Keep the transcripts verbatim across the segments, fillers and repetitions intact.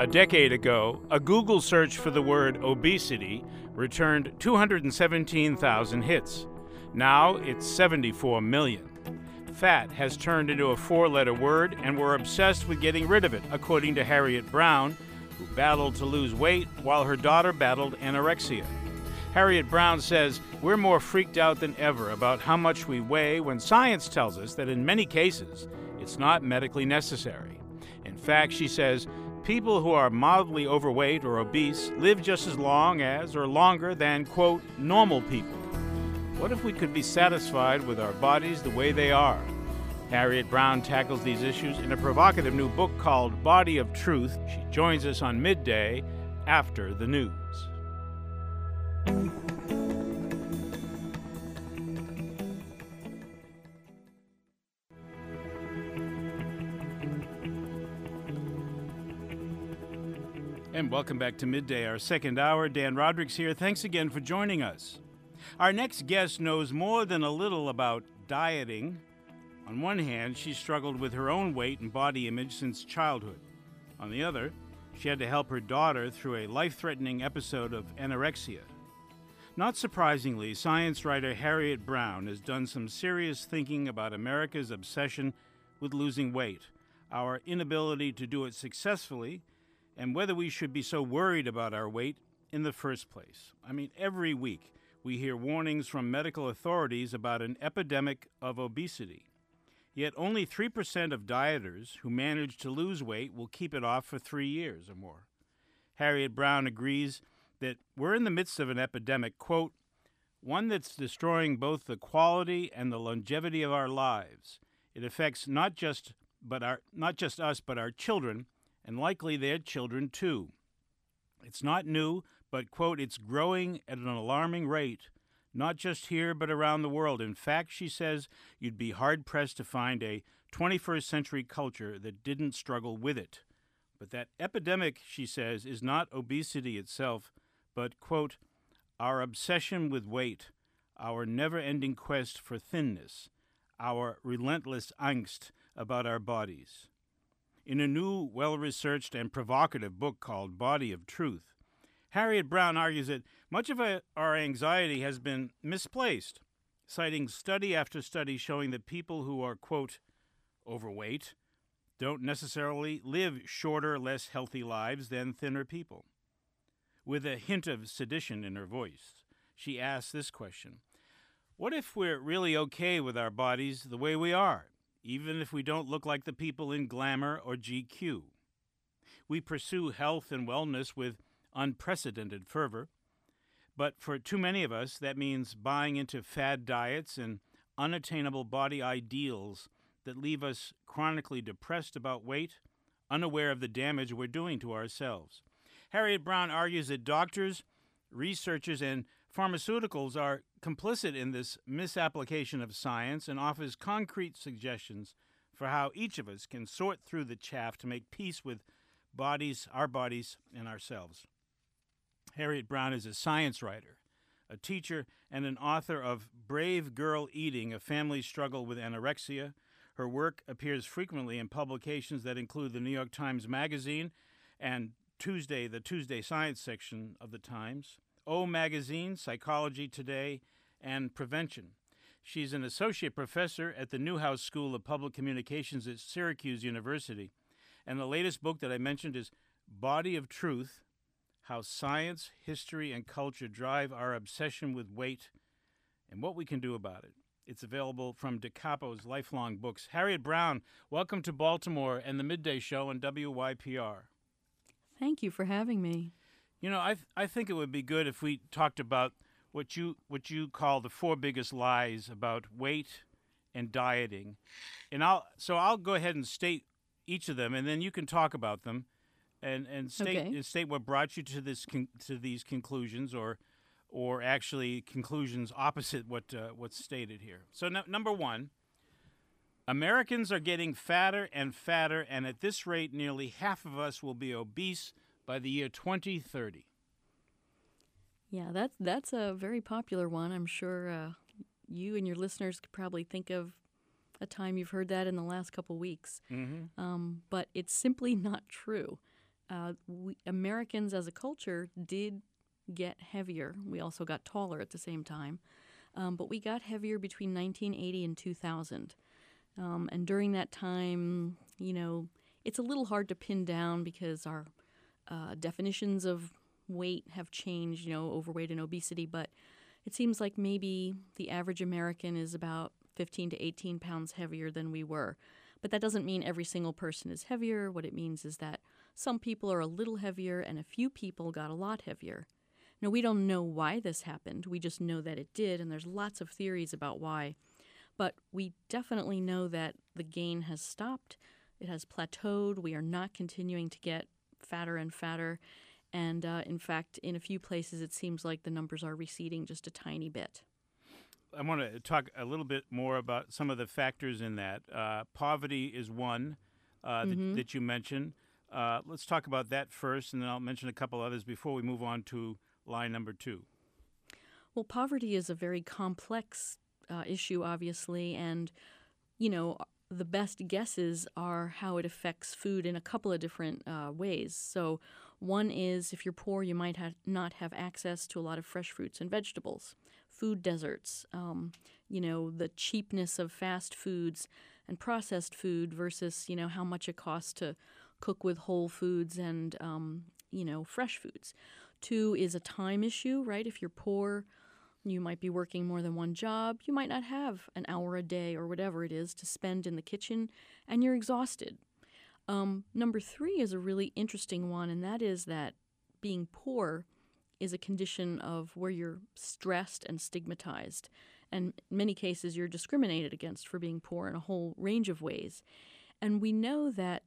A decade ago, a Google search for the word obesity returned two hundred seventeen thousand hits. Now it's seventy-four million. Fat has turned into a four-letter word, and we're obsessed with getting rid of it, according to Harriet Brown, who battled to lose weight while her daughter battled anorexia. Harriet Brown says we're more freaked out than ever about how much we weigh when science tells us that in many cases it's not medically necessary. In fact, she says, people who are mildly overweight or obese live just as long as or longer than, quote, normal people. What if we could be satisfied with our bodies the way they are? Harriet Brown tackles these issues in a provocative new book called Body of Truth. She joins us on midday after the news. And welcome back to Midday, our second hour. Dan Roderick's here. Thanks again for joining us. Our next guest knows more than a little about dieting. On one hand, she struggled with her own weight and body image since childhood. On the other, she had to help her daughter through a life-threatening episode of anorexia. Not surprisingly, science writer Harriet Brown has done some serious thinking about America's obsession with losing weight, our inability to do it successfully, and whether we should be so worried about our weight in the first place. I mean, every week we hear warnings from medical authorities about an epidemic of obesity. Yet only three percent of dieters who manage to lose weight will keep it off for three years or more. Harriet Brown agrees that we're in the midst of an epidemic, quote, one that's destroying both the quality and the longevity of our lives. It affects not just but our not just us, but our children, and likely their children too. It's not new, but, quote, it's growing at an alarming rate, not just here but around the world. In fact, she says, you'd be hard-pressed to find a twenty-first century culture that didn't struggle with it. But that epidemic, she says, is not obesity itself, but, quote, our obsession with weight, our never-ending quest for thinness, our relentless angst about our bodies. In a new, well-researched and provocative book called Body of Truth, Harriet Brown argues that much of our anxiety has been misplaced, citing study after study showing that people who are, quote, overweight don't necessarily live shorter, less healthy lives than thinner people. With a hint of sedition in her voice, she asks this question: what if we're really okay with our bodies the way we are, even if we don't look like the people in Glamour or G Q? We pursue health and wellness with unprecedented fervor, but for too many of us, that means buying into fad diets and unattainable body ideals that leave us chronically depressed about weight, unaware of the damage we're doing to ourselves. Harriet Brown argues that doctors, researchers, and pharmaceuticals are complicit in this misapplication of science and offers concrete suggestions for how each of us can sort through the chaff to make peace with bodies, our bodies, and ourselves. Harriet Brown is a science writer, a teacher, and an author of Brave Girl Eating, A Family Struggle with Anorexia. Her work appears frequently in publications that include the New York Times Magazine and Tuesday, the Tuesday Science section of the Times, O Magazine, Psychology Today, and Prevention. She's an associate professor at the Newhouse School of Public Communications at Syracuse University. And the latest book that I mentioned is Body of Truth, How Science, History, and Culture Drive Our Obsession with Weight and What We Can Do About It. It's available from DeCapo's Lifelong Books. Harriet Brown, welcome to Baltimore and the Midday Show on W Y P R. Thank you for having me. You know, I th- I think it would be good if we talked about what you what you call the four biggest lies about weight and dieting, and I'll so I'll go ahead and state each of them, and then you can talk about them, and and state Okay. and state what brought you to this con- to these conclusions, or or actually conclusions opposite what uh, what's stated here. So no, number one, Americans are getting fatter and fatter, and at this rate, nearly half of us will be obese by the year twenty thirty. Yeah, that's that's a very popular one. I'm sure uh, you and your listeners could probably think of a time you've heard that in the last couple weeks. Mm-hmm. Um, but it's simply not true. uh, we, Americans as a culture did get heavier. We also got taller at the same time. Um, but we got heavier between nineteen eighty and two thousand. Um, and during that time, you know, it's a little hard to pin down because our uh, definitions of weight have changed, you know, overweight and obesity. But it seems like maybe the average American is about fifteen to eighteen pounds heavier than we were. But that doesn't mean every single person is heavier. What it means is that some people are a little heavier and a few people got a lot heavier. Now, we don't know why this happened. We just know that it did, and there's lots of theories about why. But we definitely know that the gain has stopped. It has plateaued. We are not continuing to get fatter and fatter. And uh, in fact, in a few places, it seems like the numbers are receding just a tiny bit. I want to talk a little bit more about some of the factors in that. Uh, poverty is one uh, Mm-hmm. that, that you mentioned. Uh, let's talk about that first, and then I'll mention a couple others before we move on to line number two. Well, poverty is a very complex uh, issue, obviously, and, you know, the best guesses are how it affects food in a couple of different uh, ways. So one is if you're poor, you might have not have access to a lot of fresh fruits and vegetables, food deserts, um, you know, the cheapness of fast foods and processed food versus, you know, how much it costs to cook with whole foods and, um, you know, fresh foods. Two is a time issue, right? If you're poor, you might be working more than one job. You might not have an hour a day or whatever it is to spend in the kitchen, and you're exhausted. Um, number three is a really interesting one, and that is that being poor is a condition of where you're stressed and stigmatized. And in many cases, you're discriminated against for being poor in a whole range of ways. And we know that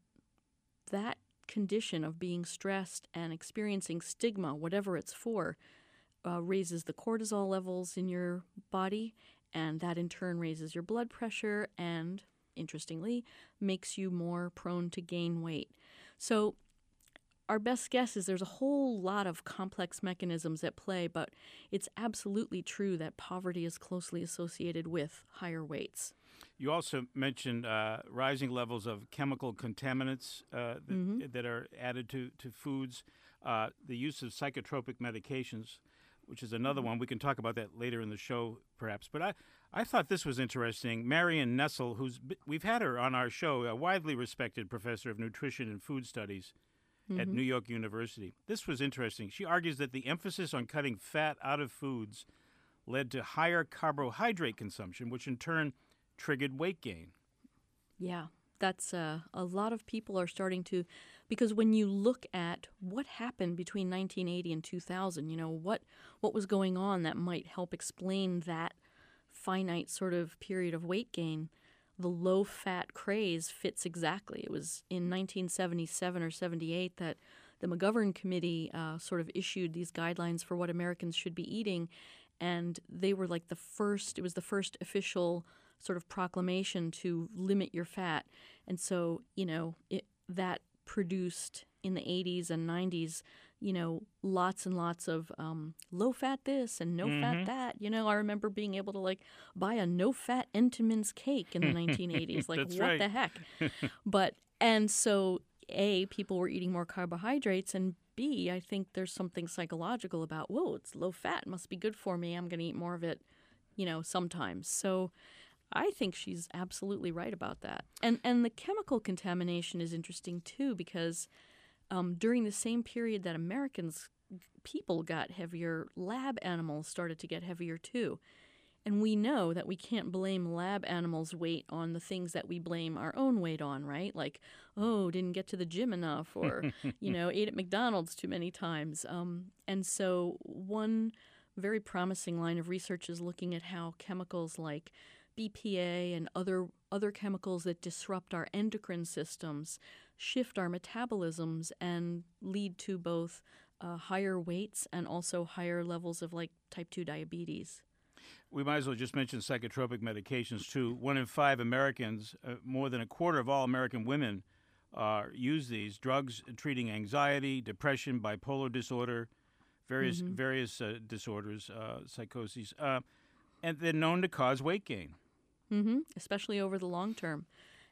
that condition of being stressed and experiencing stigma, whatever it's for, uh, raises the cortisol levels in your body, and that in turn raises your blood pressure and, interestingly, makes you more prone to gain weight. So our best guess is there's a whole lot of complex mechanisms at play, but it's absolutely true that poverty is closely associated with higher weights. You also mentioned uh, rising levels of chemical contaminants uh, that, Mm-hmm. that are added to, to foods, uh, the use of psychotropic medications, which is another Mm-hmm. one. We can talk about that later in the show, perhaps. But I, I thought this was interesting. Marion Nessel, who's we've had her on our show, a widely respected professor of nutrition and food studies at Mm-hmm. New York University. This was interesting. She argues that the emphasis on cutting fat out of foods led to higher carbohydrate consumption, which in turn triggered weight gain. Yeah, that's uh, a lot of people are starting to, because when you look at what happened between nineteen eighty and two thousand, you know, what what was going on that might help explain that finite sort of period of weight gain, the low-fat craze fits exactly. It was in nineteen seventy-seven or seventy-eight that the McGovern Committee uh, sort of issued these guidelines for what Americans should be eating, and they were like the first, it was the first official sort of proclamation to limit your fat. And so, you know, it, that produced in the eighties and nineties, you know, lots and lots of um, low-fat this and no-fat Mhm. that. You know, I remember being able to, like, buy a no-fat Entenmann's cake in the nineteen eighties. Like, That's what right. the heck? But, and so, A, people were eating more carbohydrates, and B, I think there's something psychological about, whoa, it's low-fat, it must be good for me, I'm going to eat more of it, you know, sometimes. So I think she's absolutely right about that. And and the chemical contamination is interesting too, because um, during the same period that Americans, people got heavier, lab animals started to get heavier too. And we know that we can't blame lab animals' weight on the things that we blame our own weight on, right? Like, oh, didn't get to the gym enough, or, you know, ate at McDonald's too many times. Um, and so one very promising line of research is looking at how chemicals like B P A and other other chemicals that disrupt our endocrine systems shift our metabolisms and lead to both uh, higher weights and also higher levels of like type two diabetes. We might as well just mention psychotropic medications, too. One in five Americans, uh, more than a quarter of all American women, uh, use these drugs treating anxiety, depression, bipolar disorder, various Mhm. various uh, disorders, uh, psychoses, uh, and they're known to cause weight gain. Mm-hmm. Especially over the long term.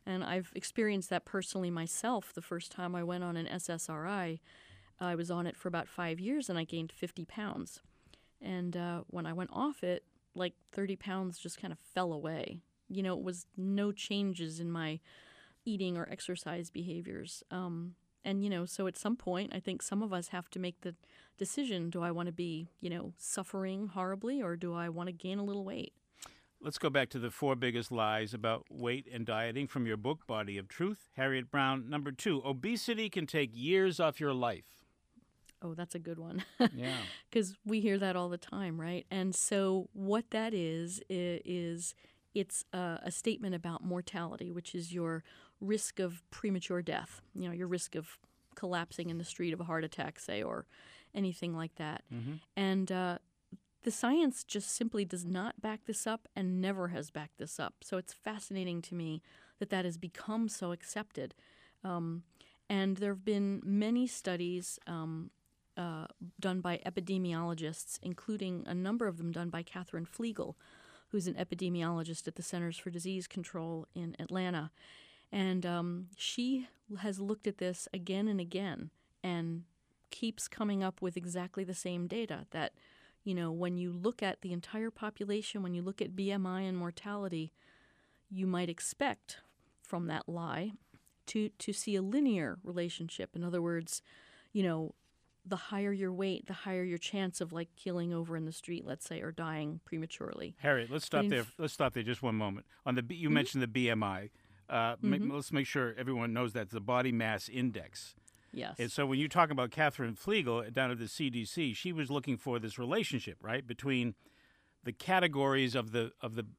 And I've experienced that personally myself. The first time I went on an S S R I, I was on it for about five years and I gained fifty pounds. And uh, when I went off it, like thirty pounds just kind of fell away. You know, it was no changes in my eating or exercise behaviors. Um, and, you know, so at some point, I think some of us have to make the decision, do I want to be, you know, suffering horribly or do I want to gain a little weight? Let's go back to the four biggest lies about weight and dieting from your book, Body of Truth. Harriet Brown, number two, obesity can take years off your life. Oh, that's a good one. Yeah. Because we hear that all the time, right? And so what that is, i- is it's a, a statement about mortality, which is your risk of premature death, you know, your risk of collapsing in the street of a heart attack, say, or anything like that. Mm-hmm. And uh, the science just simply does not back this up and never has backed this up. So it's fascinating to me that that has become so accepted. Um, and there have been many studies um, uh, done by epidemiologists, including a number of them done by Catherine Flegel, who's an epidemiologist at the Centers for Disease Control in Atlanta. And um, she has looked at this again and again and keeps coming up with exactly the same data that, you know, when you look at the entire population, when you look at B M I and mortality, you might expect from that lie to, to see a linear relationship. In other words, you know, the higher your weight, the higher your chance of like keeling over in the street, let's say, or dying prematurely. Harriet, let's stop in there. f- Let's stop there just one moment. On the B, you Mhm. mentioned the B M I. Uh, ma- Mhm. let's make sure everyone knows that the body mass index. Yes. And so when you talk about Catherine Flegel down at the C D C, she was looking for this relationship, right, between the categories of the of the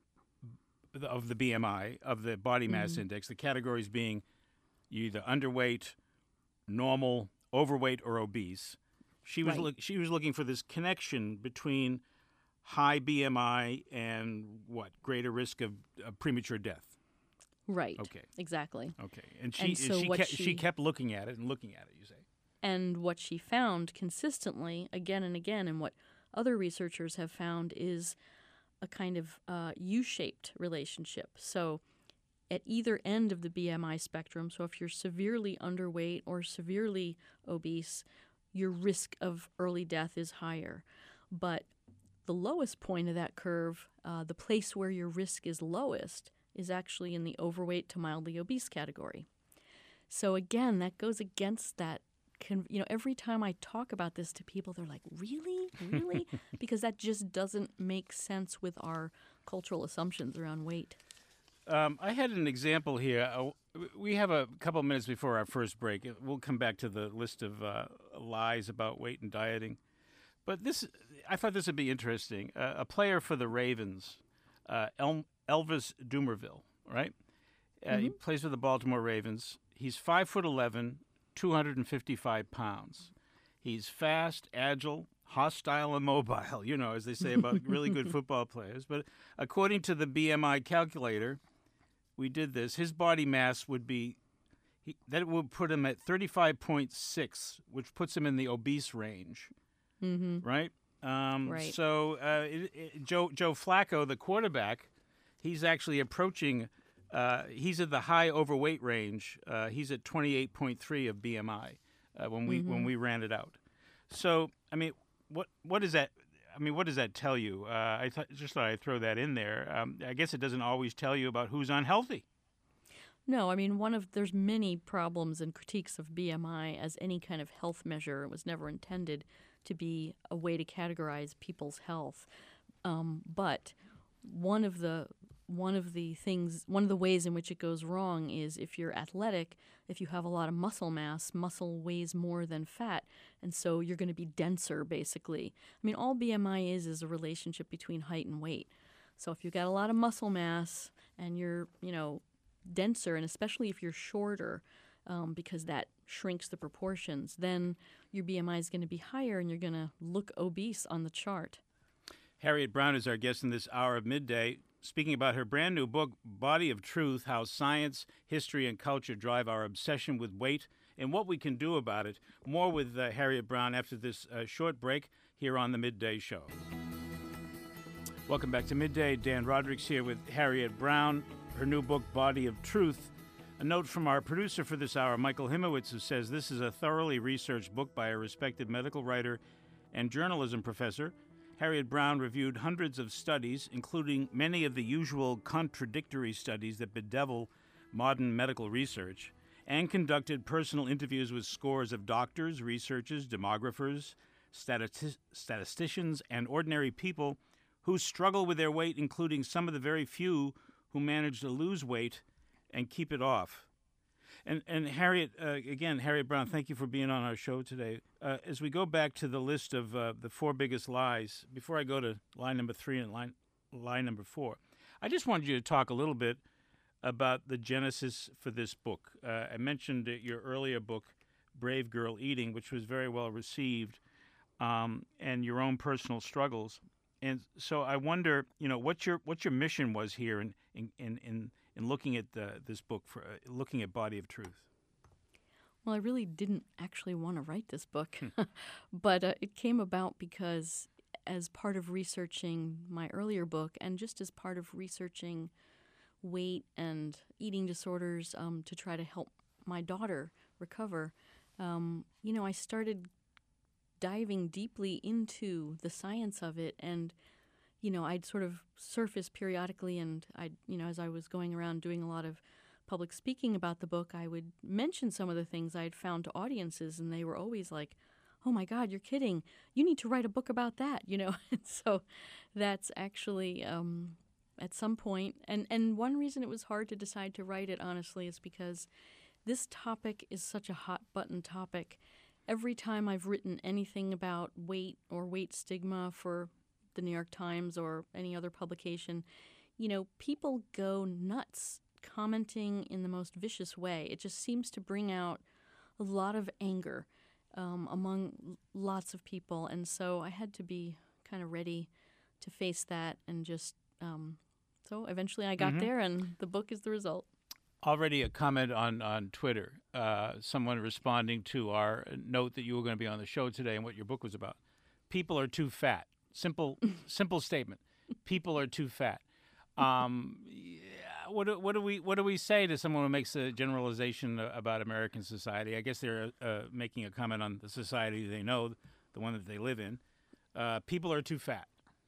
of the B M I, of the body mass Mhm. index. The categories being you either underweight, normal, overweight, or obese. She was Right. look, she was looking for this connection between high B M I and what greater risk of, of premature death. Right. Okay. Exactly. Okay, and she And so she, what kept, she she- kept looking at it and looking at it. You say. And what she found consistently, again and again, and what other researchers have found, is a kind of uh, U-shaped relationship. So at either end of the B M I spectrum, so if you're severely underweight or severely obese, your risk of early death is higher. But the lowest point of that curve, uh, the place where your risk is lowest, is actually in the overweight to mildly obese category. So again, that goes against that. Con- you know, every time I talk about this to people, they're like, really? Really? Because that just doesn't make sense with our cultural assumptions around weight. Um, I had an example here. Uh, we have a couple of minutes before our first break. We'll come back to the list of uh, lies about weight and dieting. But this, I thought this would be interesting. Uh, a player for the Ravens, uh, El- Elvis Dumervil, right? Uh, He plays for the Baltimore Ravens. He's five foot eleven, two hundred fifty-five pounds. He's fast, agile, hostile, and mobile. You know, as they say about really good football players. But according to the B M I calculator, we did this. His body mass would be he, that would put him at thirty-five point six, which puts him in the obese range. Mm-hmm. Right. Um, Right. So uh, it, it, Joe Joe Flacco, the quarterback, he's actually approaching. Uh, he's at the high overweight range. Uh, he's at twenty-eight point three of B M I uh, when we when we ran it out. So I mean, what what does that? I mean, what does that tell you? Uh, I th- just thought I'd throw that in there. Um, I guess it doesn't always tell you about who's unhealthy. No, I mean, one of there's many problems and critiques of B M I as any kind of health measure. It was never intended to be a way to categorize people's health. Um, but one of the one of the things, one of the ways in which it goes wrong is if you're athletic, if you have a lot of muscle mass, muscle weighs more than fat, and so you're going to be denser, basically. I mean, all B M I is is a relationship between height and weight. So if you've got a lot of muscle mass and you're, you know, denser, and especially if you're shorter, um, because that shrinks the proportions, then your B M I is going to be higher and you're going to look obese on the chart. Harriet Brown is our guest in this hour of midday, speaking about her brand new book, Body of Truth, How Science, History, and Culture Drive Our Obsession with Weight and What We Can Do About It. More with uh, Harriet Brown after this uh, short break here on the Midday Show. Welcome back to Midday. Dan Roderick's here with Harriet Brown. Her new book, Body of Truth, A note from our producer for this hour, Michael Himowitz, who says this is a thoroughly researched book by a respected medical writer and journalism professor. Harriet Brown reviewed hundreds of studies, including many of the usual contradictory studies that bedevil modern medical research, and conducted personal interviews with scores of doctors, researchers, demographers, stati- statisticians, and ordinary people who struggle with their weight, including some of the very few who manage to lose weight and keep it off. And and Harriet, uh, again, Harriet Brown, thank you for being on our show today. Uh, as we go back to the list of uh, the four biggest lies, before I go to line number three and line line number four, I just wanted you to talk a little bit about the genesis for this book. Uh, I mentioned your earlier book, Brave Girl Eating, which was very well received, um, and your own personal struggles. And so I wonder, you know, what your what your mission was here in in in, in in looking at uh, this book, for uh, looking at Body of Truth. Well, I really didn't actually want to write this book, but uh, it came about because as part of researching my earlier book and just as part of researching weight and eating disorders um, to try to help my daughter recover, um, you know, I started diving deeply into the science of it, and you know, I'd sort of surface periodically, and I, you know, as I was going around doing a lot of public speaking about the book, I would mention some of the things I had found to audiences, and they were always like, "Oh my God, you're kidding! You need to write a book about that," you know. And so that's actually um, at some point, and and one reason it was hard to decide to write it, honestly, is because this topic is such a hot button topic. Every time I've written anything about weight or weight stigma for the New York Times or any other publication, you know, people go nuts commenting in the most vicious way. It just seems to bring out a lot of anger um, among lots of people. And so I had to be kind of ready to face that, and just, um, so eventually I got Mm-hmm. there, and the book is the result. Already a comment on, on Twitter, uh, someone responding to our note that you were going to be on the show today and what your book was about. People are too fat. Simple, simple statement. People are too fat. Um, yeah, what do, what do we what do we say to someone who makes a generalization about American society? I guess they're uh, making a comment on the society they know, the one that they live in. Uh, people are too fat.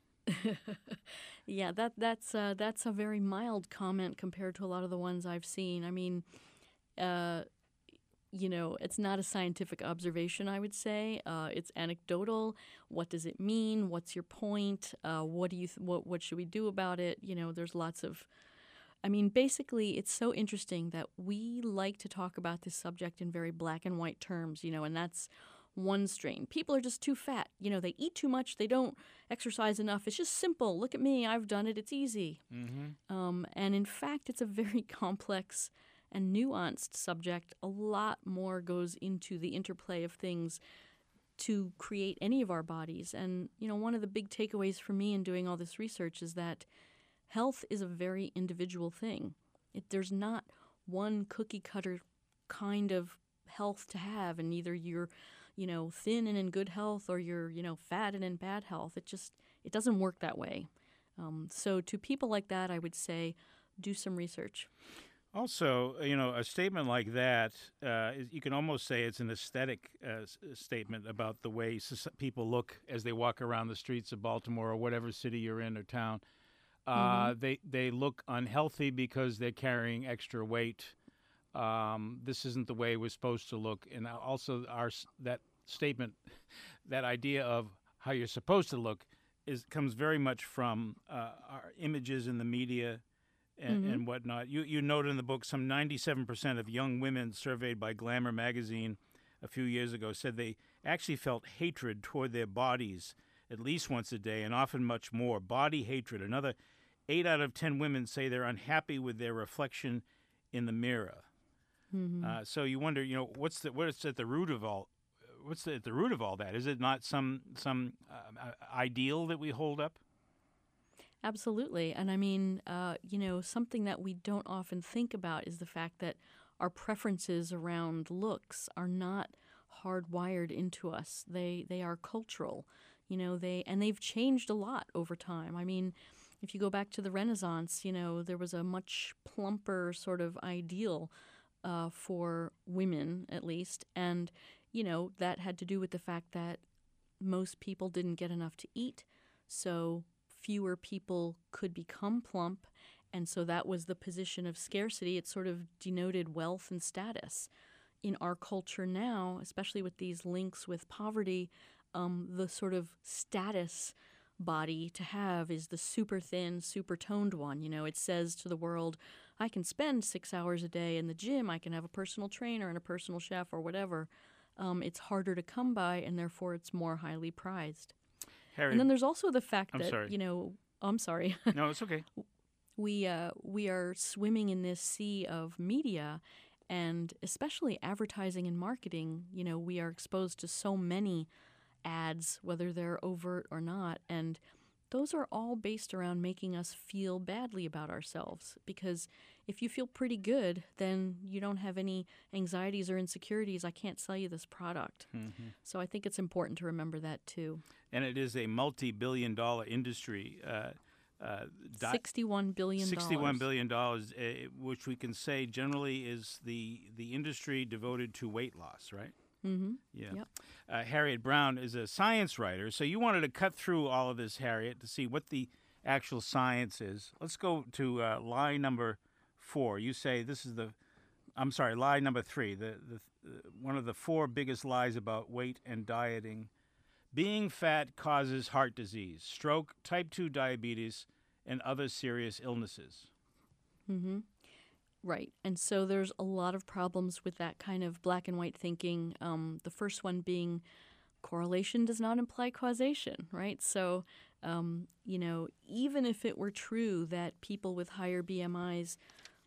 Yeah, that that's uh, that's a very mild comment compared to a lot of the ones I've seen. I mean, uh, you know, it's not a scientific observation, I would say. Uh, it's anecdotal. What does it mean? What's your point? Uh, what do you th- what what should we do about it? You know, there's lots of. I mean, basically, it's so interesting that we like to talk about this subject in very black and white terms. You know, and that's one strain. People are just too fat. You know, they eat too much. They don't exercise enough. It's just simple. Look at me. I've done it. It's easy. Mm-hmm. Um, and in fact, it's a very complex and nuanced subject. A lot more goes into the interplay of things to create any of our bodies. And, you know, one of the big takeaways for me in doing all this research is that health is a very individual thing. It, there's not one cookie cutter kind of health to have, and either you're, you know, thin and in good health, or you're, you know, fat and in bad health. It just, it doesn't work that way. Um, so to people like that, I would say, do some research. Also, you know, a statement like that, uh, is, you can almost say it's an aesthetic uh, s- statement about the way soci- people look as they walk around the streets of Baltimore or whatever city you're in or town. Uh, Mhm. They they look unhealthy because they're carrying extra weight. Um, this isn't the way we're supposed to look. And also, our s- that statement, that idea of how you're supposed to look, is comes very much from uh, our images in the media and, Mhm. and whatnot. You you note in the book some ninety-seven percent of young women surveyed by Glamour magazine a few years ago said they actually felt hatred toward their bodies at least once a day, and often much more. Body hatred. Another eight out of ten women say they're unhappy with their reflection in the mirror. Mhm. Uh, so you wonder, you know, what's the what's at the root of all what's the, at the root of all that? Is it not some some uh, ideal that we hold up? Absolutely. And I mean, uh, you know, something that we don't often think about is the fact that our preferences around looks are not hardwired into us. They they are cultural, you know, they and they've changed a lot over time. I mean, if you go back to the Renaissance, you know, there was a much plumper sort of ideal uh, for women, at least. And, you know, that had to do with the fact that most people didn't get enough to eat, so fewer people could become plump. And so that was the position of scarcity. It sort of denoted wealth and status. In our culture now, especially with these links with poverty, um, the sort of status body to have is the super thin, super toned one. You know, it says to the world, I can spend six hours a day in the gym, I can have a personal trainer and a personal chef or whatever. Um, it's harder to come by, and therefore it's more highly prized. Harry, and then there's also the fact I'm that, sorry. you know, oh, I'm sorry. No, it's okay. we uh, we are swimming in this sea of media, and especially advertising and marketing. You know, we are exposed to so many ads, whether they're overt or not, and those are all based around making us feel badly about ourselves. Because if you feel pretty good, then you don't have any anxieties or insecurities. I can't sell you this product. Mm-hmm. So I think it's important to remember that too. And it is a multi-billion dollar industry. Uh, uh, di- sixty-one billion dollars. sixty-one billion dollars, uh, which we can say generally is the, the industry devoted to weight loss, right? Mm-hmm. Yeah. Yep. Uh, Harriet Brown is a science writer, so you wanted to cut through all of this, Harriet, to see what the actual science is. Let's go to uh, lie number four. You say this is the, I'm sorry, lie number three, the, the uh, one of the four biggest lies about weight and dieting. Being fat causes heart disease, stroke, type two diabetes, and other serious illnesses. Mm-hmm. Right. And so there's a lot of problems with that kind of black and white thinking. Um, the first one being correlation does not imply causation, right? So, um, you know, even if it were true that people with higher B M Is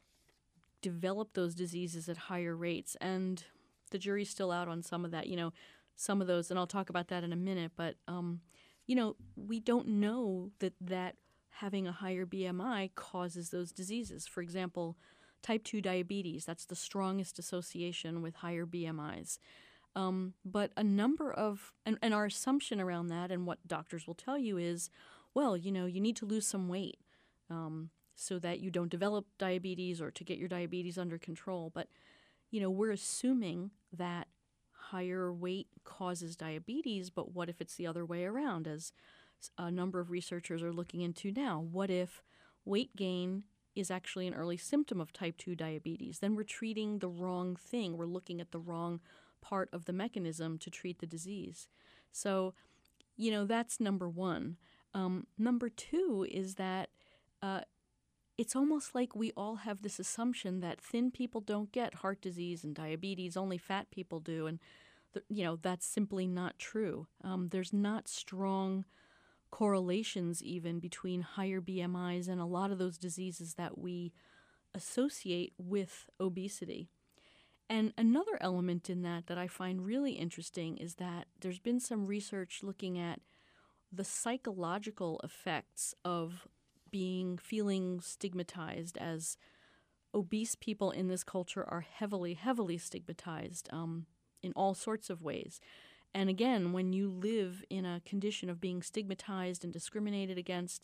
develop those diseases at higher rates, and the jury's still out on some of that, you know, some of those, and I'll talk about that in a minute, but, um, you know, we don't know that that having a higher B M I causes those diseases. For example, type two diabetes, that's the strongest association with higher B M Is. Um, but a number of, and, and our assumption around that and what doctors will tell you is, well, you know, you need to lose some weight um, so that you don't develop diabetes or to get your diabetes under control. But, you know, we're assuming that higher weight causes diabetes, but what if it's the other way around, as a number of researchers are looking into now? What if weight gain is actually an early symptom of type two diabetes? Then we're treating the wrong thing. We're looking at the wrong part of the mechanism to treat the disease. So, you know, that's number one. Um, number two is that uh, it's almost like we all have this assumption that thin people don't get heart disease and diabetes, only fat people do. And, th- you know, that's simply not true. Um, there's not strong correlations even between higher B M Is and a lot of those diseases that we associate with obesity. And another element in that that I find really interesting is that there's been some research looking at the psychological effects of being feeling stigmatized, as obese people in this culture are heavily, heavily stigmatized um, in all sorts of ways. And again, when you live in a condition of being stigmatized and discriminated against,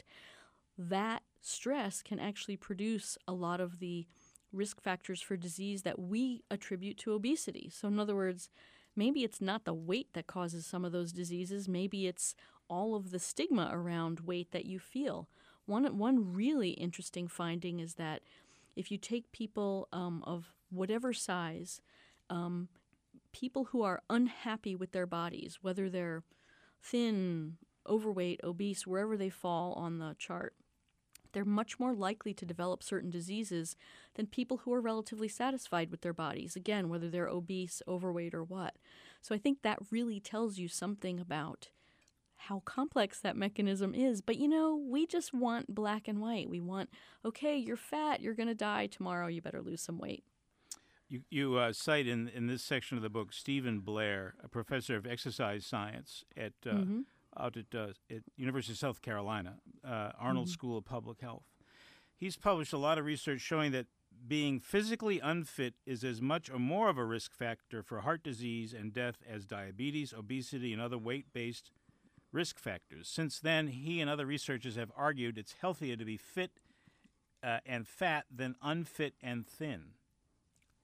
that stress can actually produce a lot of the risk factors for disease that we attribute to obesity. So in other words, maybe it's not the weight that causes some of those diseases. Maybe it's all of the stigma around weight that you feel. One, one really interesting finding is that if you take people um, of whatever size, um, people who are unhappy with their bodies, whether they're thin, overweight, obese, wherever they fall on the chart, they're much more likely to develop certain diseases than people who are relatively satisfied with their bodies, again, whether they're obese, overweight, or what. So I think that really tells you something about how complex that mechanism is. But, you know, we just want black and white. We want, okay, you're fat, you're going to die tomorrow, you better lose some weight. You, you uh, cite in, in this section of the book Stephen Blair, a professor of exercise science at uh, mm-hmm. out at, uh, at University of South Carolina, uh, Arnold mm-hmm. School of Public Health. He's published a lot of research showing that being physically unfit is as much or more of a risk factor for heart disease and death as diabetes, obesity, and other weight-based risk factors. Since then, he and other researchers have argued it's healthier to be fit uh, and fat than unfit and thin.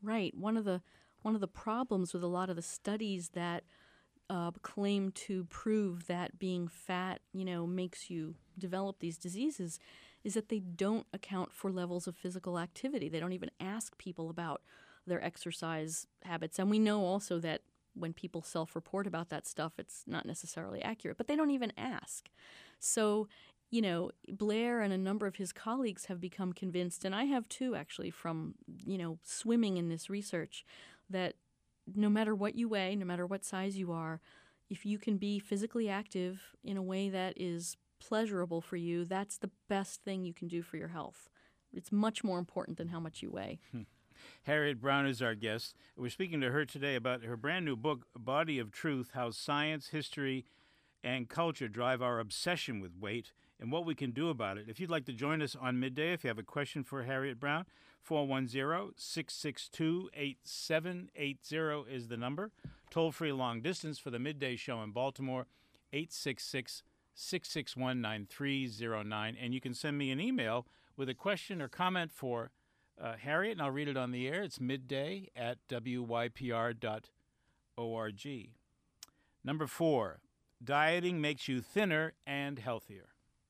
Right. One of the one of the problems with a lot of the studies that uh, claim to prove that being fat, you know, makes you develop these diseases is that they don't account for levels of physical activity. They don't even ask people about their exercise habits. And we know also that when people self-report about that stuff, it's not necessarily accurate, but they don't even ask. So, you know, Blair and a number of his colleagues have become convinced, and I have too, actually, from, you know, swimming in this research, that no matter what you weigh, no matter what size you are, if you can be physically active in a way that is pleasurable for you, that's the best thing you can do for your health. It's much more important than how much you weigh. Hmm. Harriet Brown is our guest. We're speaking to her today about her brand new book, Body of Truth, How Science, History, and Culture Drive Our Obsession with Weight and What We Can Do About It. If you'd like to join us on Midday, if you have a question for Harriet Brown, four one zero, six six two, eight seven eight zero is the number. Toll-free long distance for the Midday Show in Baltimore, eight six six, six six one, nine three zero nine. And you can send me an email with a question or comment for uh, Harriet, and I'll read it on the air. It's midday at w y p r dot org. Number four, dieting makes you thinner and healthier.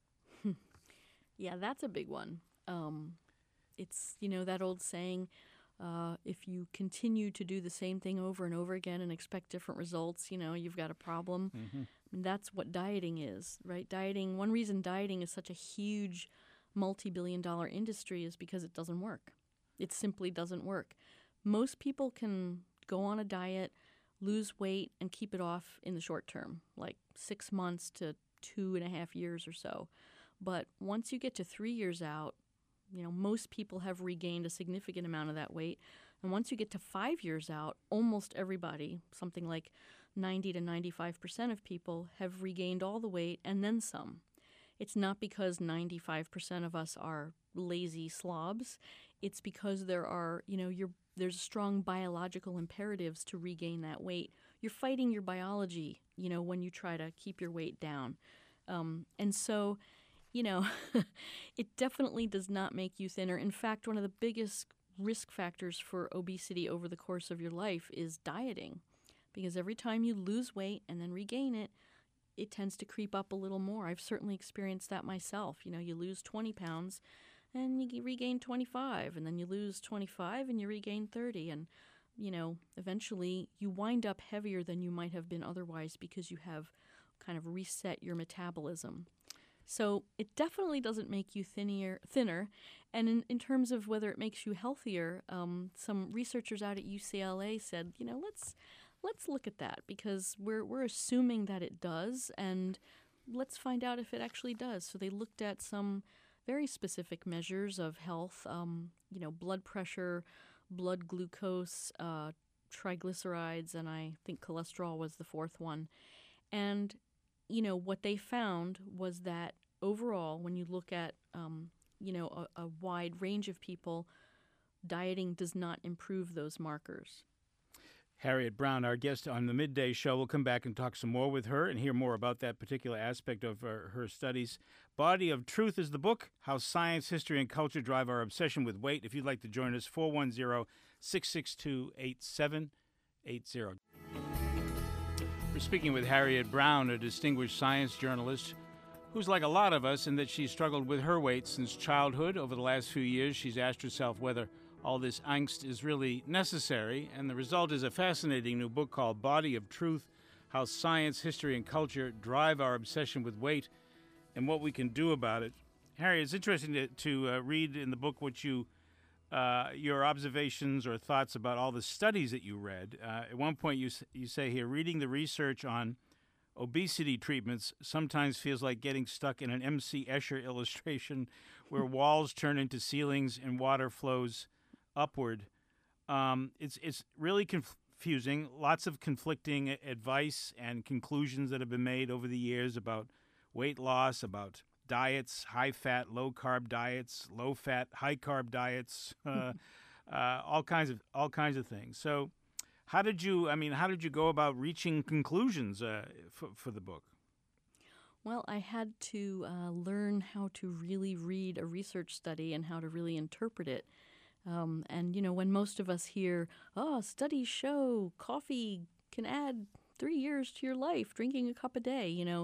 Yeah, that's a big one. Um, it's, you know, that old saying, uh, if you continue to do the same thing over and over again and expect different results, you know, you've got a problem. Mm-hmm. And that's what dieting is, right? Dieting, one reason dieting is such a huge multi-billion dollar industry is because it doesn't work. It simply doesn't work. Most people can go on a diet, lose weight, and keep it off in the short term, like six months to two and a half years or so. But once you get to three years out, you know, most people have regained a significant amount of that weight. And once you get to five years out, almost everybody, something like ninety to ninety-five percent of people, have regained all the weight and then some. It's not because ninety-five percent of us are lazy slobs. It's because there are, you know, you're, there's strong biological imperatives to regain that weight. You're fighting your biology, you know, when you try to keep your weight down. Um, and so, you know, it definitely does not make you thinner. In fact, one of the biggest risk factors for obesity over the course of your life is dieting. Because every time you lose weight and then regain it, it tends to creep up a little more. I've certainly experienced that myself. You know, you lose twenty pounds and you regain twenty-five, and then you lose twenty-five and you regain thirty. And, you know, eventually you wind up heavier than you might have been otherwise because you have kind of reset your metabolism. So it definitely doesn't make you thinner. thinner. And in, in terms of whether it makes you healthier, um, some researchers out at U C L A said, you know, let's let's look at that because we're we're assuming that it does, and let's find out if it actually does. So they looked at some very specific measures of health, um, you know, blood pressure, blood glucose, uh, triglycerides, and I think cholesterol was the fourth one. And you know, what they found was that overall, when you look at, um, you know, a, a wide range of people, dieting does not improve those markers. Harriet Brown, our guest on the Midday Show. We'll come back and talk some more with her and hear more about that particular aspect of her, her studies. Body of Truth is the book, How Science, History, and Culture Drive Our Obsession with Weight. If you'd like to join us, four one zero, six six two, eight seven eight zero. We're speaking with Harriet Brown, a distinguished science journalist who's like a lot of us in that she's struggled with her weight since childhood. Over the last few years, she's asked herself whether all this angst is really necessary, and the result is a fascinating new book called Body of Truth, How Science, History, and Culture Drive Our Obsession with Weight and What We Can Do About It. Harriet, it's interesting to, to uh, read in the book what you Uh, your observations or thoughts about all the studies that you read. Uh, at one point, you you say here, reading the research on obesity treatments sometimes feels like getting stuck in an M C Escher illustration where walls turn into ceilings and water flows upward. Um, it's it's really confusing. Lots of conflicting advice and conclusions that have been made over the years about weight loss, about diets, high-fat, low-carb diets, low-fat, high-carb diets, uh, uh, all kinds of all kinds of things. So, how did you? I mean, how did you go about reaching conclusions uh, for for the book? Well, I had to uh, learn how to really read a research study and how to really interpret it. Um, and, you know, when most of us hear, oh, studies show coffee can add three years to your life, drinking a cup a day, you know,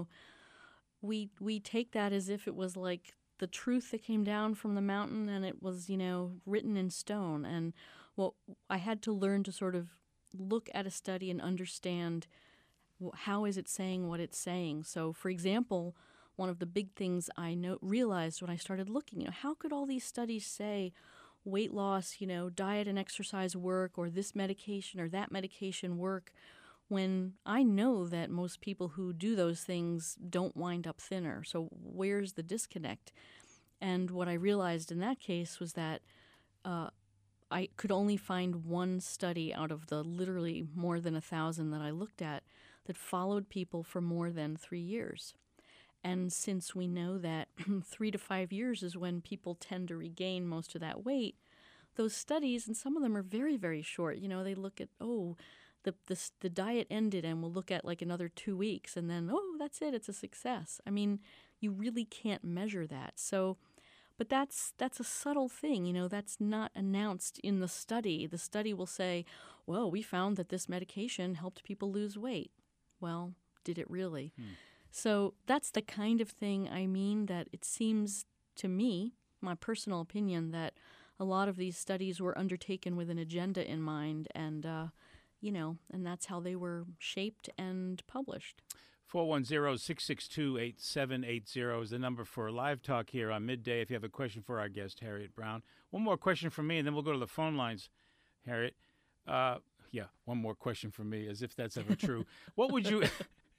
we we take that as if it was like the truth that came down from the mountain and it was, you know, written in stone. And well, I had to learn to sort of look at a study and understand wh- how is it saying what it's saying. So, for example, one of the big things I know, realized when I started looking, you know, how could all these studies say weight loss, you know, diet and exercise work, or this medication or that medication work, when I know that most people who do those things don't wind up thinner. So where's the disconnect? And what I realized in that case was that uh, I could only find one study out of the literally more than a thousand that I looked at that followed people for more than three years. And since we know that three to five years is when people tend to regain most of that weight, those studies, and some of them are very, very short. You know, they look at, oh, the, the, the diet ended and we'll look at like another two weeks and then, oh, that's it, it's a success. I mean, you really can't measure that. So, but that's that's a subtle thing, you know, that's not announced in the study. The study will say, well, we found that this medication helped people lose weight. Well, did it really? Hmm. So that's the kind of thing I mean, that it seems to me, my personal opinion, that a lot of these studies were undertaken with an agenda in mind, and, uh, you know, and that's how they were shaped and published. four one zero, six six two, eight seven eight zero is the number for live talk here on Midday if you have a question for our guest, Harriet Brown. One more question from me, and then we'll go to the phone lines, Harriet. Uh, yeah, one more question from me, as if that's ever true. What would you...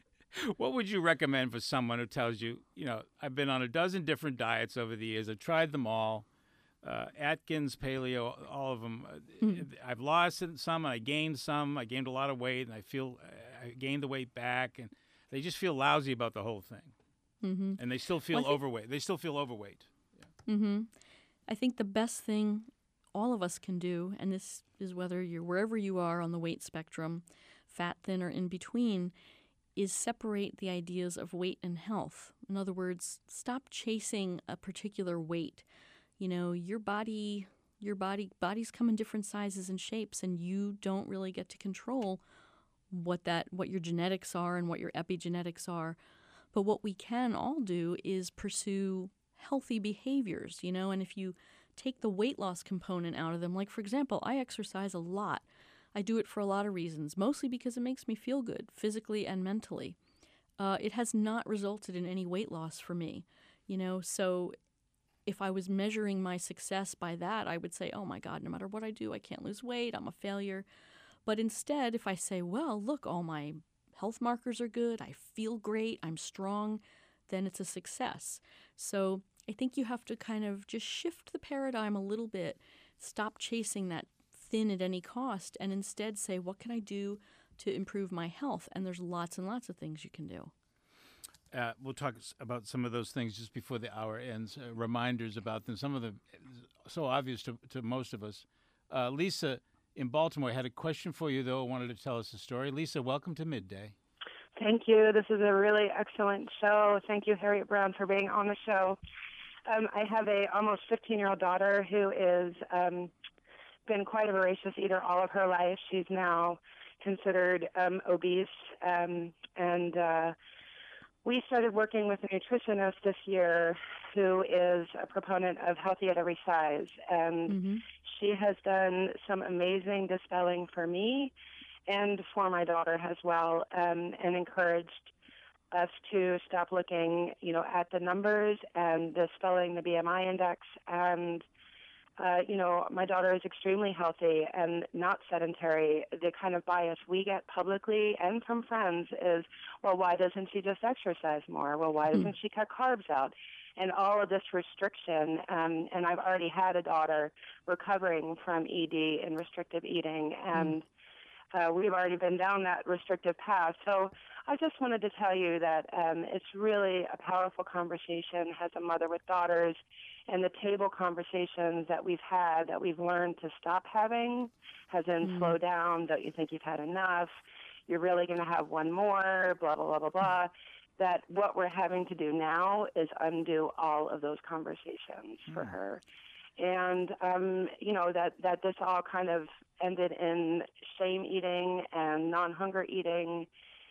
What would you recommend for someone who tells you, you know, I've been on a dozen different diets over the years. I've tried them all, uh, Atkins, paleo, all of them. Mm. I've lost some, I gained some. I gained a lot of weight, and I feel I gained the weight back, and they just feel lousy about the whole thing. Mm-hmm. And they still feel well, think, overweight. They still feel overweight. Yeah. Mm-hmm. I think the best thing all of us can do, and this is whether you're wherever you are on the weight spectrum, fat, thin, or in between, is separate the ideas of weight and health. In other words, stop chasing a particular weight. You know, your body, your body, bodies come in different sizes and shapes, and you don't really get to control what that, what your genetics are and what your epigenetics are. But what we can all do is pursue healthy behaviors, you know, and if you take the weight loss component out of them, like, for example, I exercise a lot. I do it for a lot of reasons, mostly because it makes me feel good, physically and mentally. Uh, it has not resulted in any weight loss for me, you know, so if I was measuring my success by that, I would say, oh my God, no matter what I do, I can't lose weight, I'm a failure. But instead, if I say, well, look, all my health markers are good, I feel great, I'm strong, then it's a success. So I think you have to kind of just shift the paradigm a little bit, stop chasing that thin at any cost, and instead say, what can I do to improve my health? And there's lots and lots of things you can do. Uh, we'll talk about some of those things just before the hour ends, uh, reminders about them. Some of them so obvious to, to most of us. Uh, Lisa in Baltimore had a question for you, though, wanted to tell us a story. Lisa, welcome to Midday. Thank you. This is a really excellent show. Thank you, Harriet Brown, for being on the show. Um, I have a almost fifteen-year-old daughter who is um, been quite a voracious eater all of her life. She's now considered um, obese, um, and uh, we started working with a nutritionist this year who is a proponent of healthy at every size, and mm-hmm. she has done some amazing dispelling for me and for my daughter as well, um, and encouraged us to stop looking, you know, at the numbers and dispelling the B M I index. And Uh, you know, my daughter is extremely healthy and not sedentary. The kind of bias we get publicly and from friends is, well, why doesn't she just exercise more? Well, why doesn't she cut carbs out? And all of this restriction, um, and I've already had a daughter recovering from E D and restrictive eating, and uh, we've already been down that restrictive path. So I just wanted to tell you that um, it's really a powerful conversation as a mother with daughters, and the table conversations that we've had that we've learned to stop having, as in mm. slow down, don't you think you've had enough, you're really going to have one more, blah, blah, blah, blah, blah, that what we're having to do now is undo all of those conversations mm. for her. and um, you know that that this all kind of ended in shame eating and non-hunger eating,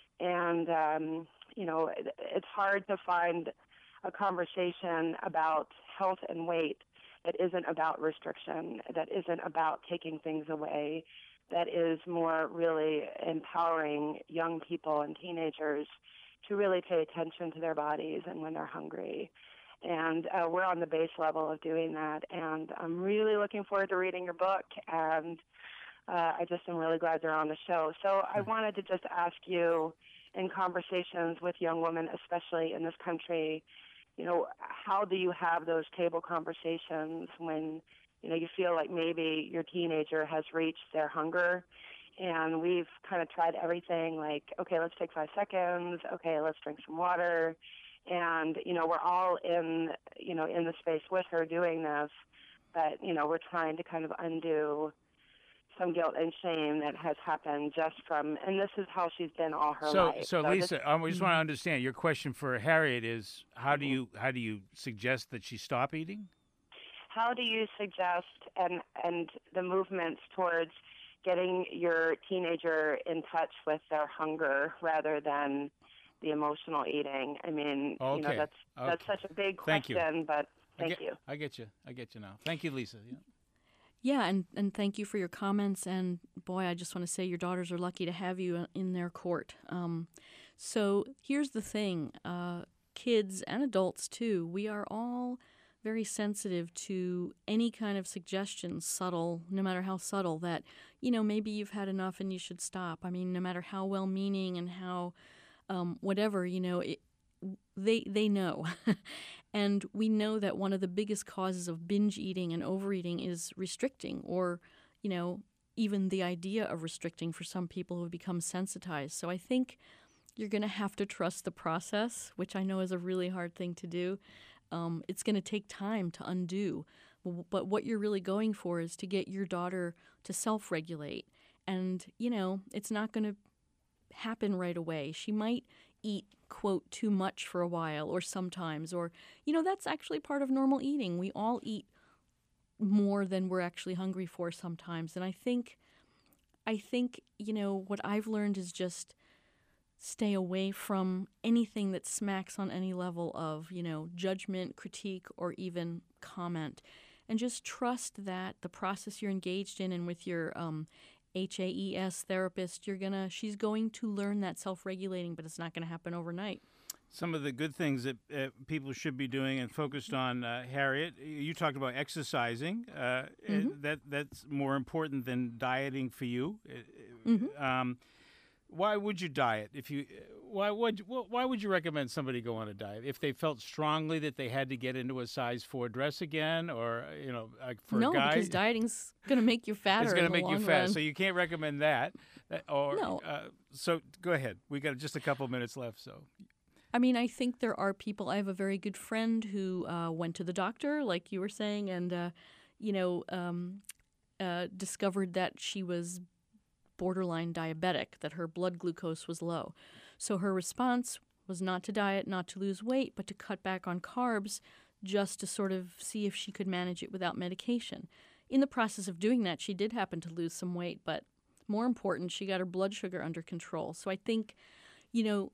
and um, you know it, it's hard to find a conversation about health and weight that isn't about restriction, that isn't about taking things away, that is more really empowering young people and teenagers to really pay attention to their bodies and when they're hungry. And uh, we're on the base level of doing that. And I'm really looking forward to reading your book. And uh, I just am really glad you're on the show. So I wanted to just ask you, in conversations with young women, especially in this country, you know, how do you have those table conversations when, you know, you feel like maybe your teenager has reached their hunger, and we've kind of tried everything, like, okay, let's take five seconds, okay, let's drink some water, and, you know, we're all in, you know, in the space with her doing this, but, you know, we're trying to kind of undo some guilt and shame that has happened just from, and this is how she's been all her so, life. So, so Lisa, this, um, I just want to understand, your question for Harriet is, how do you how do you suggest that she stop eating? How do you suggest and and the movements towards getting your teenager in touch with their hunger rather than the emotional eating? I mean, okay. you know, that's okay. that's such a big thank question, you. but thank I get, you. I get you. I get you now. Thank you, Lisa. Yeah. Yeah, and, and thank you for your comments. And boy, I just want to say your daughters are lucky to have you in their court. Um, so here's the thing. Uh, kids and adults, too, we are all very sensitive to any kind of suggestions, subtle, no matter how subtle, that, you know, maybe you've had enough and you should stop. I mean, no matter how well-meaning and how um, whatever, you know, it, they they know. And we know that one of the biggest causes of binge eating and overeating is restricting, or, you know, even the idea of restricting for some people who have become sensitized. So I think you're going to have to trust the process, which I know is a really hard thing to do. Um, it's going to take time to undo. But what you're really going for is to get your daughter to self-regulate. And, you know, it's not going to happen right away. She might eat, quote, too much for a while, or sometimes, or, you know, that's actually part of normal eating. We all eat more than we're actually hungry for sometimes. And I think, I think, you know, what I've learned is just stay away from anything that smacks on any level of, you know, judgment, critique, or even comment. And just trust that the process you're engaged in and with your um, H A E S therapist, you're gonna, she's going to learn that self-regulating, but it's not going to happen overnight. Some of the good things that uh, people should be doing and focused on, uh, Harriet, you talked about exercising. Uh, mm-hmm. That that's more important than dieting for you. Mm-hmm. Um, why would you diet if you? Why would why would you recommend somebody go on a diet if they felt strongly that they had to get into a size four dress again, or you know, like for no, a guy? No, because dieting's going to make you fatter. It's going to make you fat, run. So you can't recommend that. Or no. Uh, so go ahead. We got just a couple minutes left. So. I mean, I think there are people. I have a very good friend who uh, went to the doctor, like you were saying, and uh, you know, um, uh, discovered that she was borderline diabetic, that her blood glucose was low. So her response was not to diet, not to lose weight, but to cut back on carbs just to sort of see if she could manage it without medication. In the process of doing that, she did happen to lose some weight, but more important, she got her blood sugar under control. So I think, you know,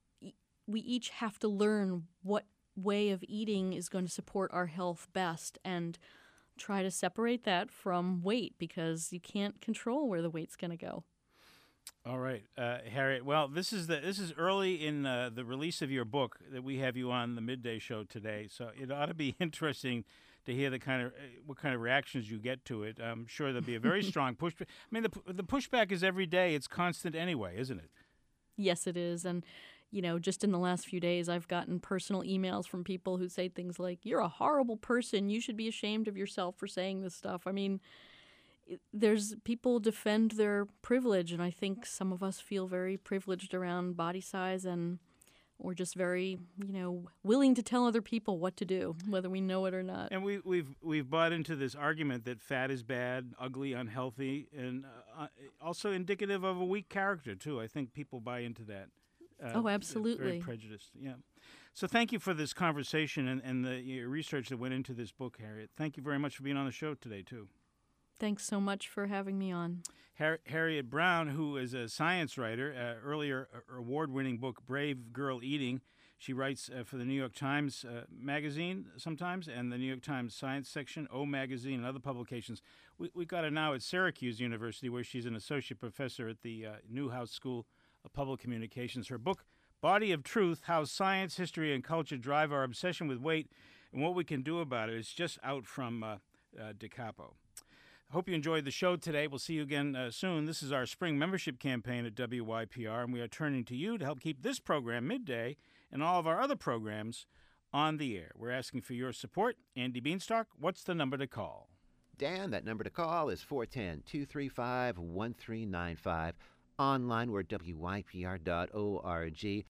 we each have to learn what way of eating is going to support our health best and try to separate that from weight, because you can't control where the weight's going to go. All right, uh, Harriet. Well, this is the this is early in uh, the release of your book that we have you on the Midday Show today. So it ought to be interesting to hear the kind of uh, what kind of reactions you get to it. I'm sure there'll be a very strong push. I mean, the the pushback is every day. It's constant anyway, isn't it? Yes, it is. And you know, just in the last few days, I've gotten personal emails from people who say things like, "You're a horrible person. You should be ashamed of yourself for saying this stuff." I mean, there's people defend their privilege, and I think some of us feel very privileged around body size, and we're just very, you know, willing to tell other people what to do, whether we know it or not. And we, we've we've bought into this argument that fat is bad, ugly, unhealthy, and uh, also indicative of a weak character too. I think people buy into that. Uh, Oh, absolutely. Very prejudiced, yeah. So thank you for this conversation and, and the your research that went into this book, Harriet. Thank you very much for being on the show today, too. Thanks so much for having me on. Har- Harriet Brown, who is a science writer, uh, earlier uh, award-winning book, Brave Girl Eating. She writes uh, for the New York Times uh, Magazine sometimes and the New York Times Science section, O Magazine, and other publications. We, we got her now at Syracuse University, where she's an associate professor at the uh, Newhouse School of Public Communications. Her book, Body of Truth, How Science, History, and Culture Drive Our Obsession with Weight and What We Can Do About It, is just out from uh, uh, Da Capo. Hope you enjoyed the show today. We'll see you again uh, soon. This is our spring membership campaign at W Y P R, and we are turning to you to help keep this program, Midday, and all of our other programs on the air. We're asking for your support. Andy Beanstalk, what's the number to call? Dan, that number to call is four one zero, two three five, one three nine five. Online, we're at W Y P R dot org.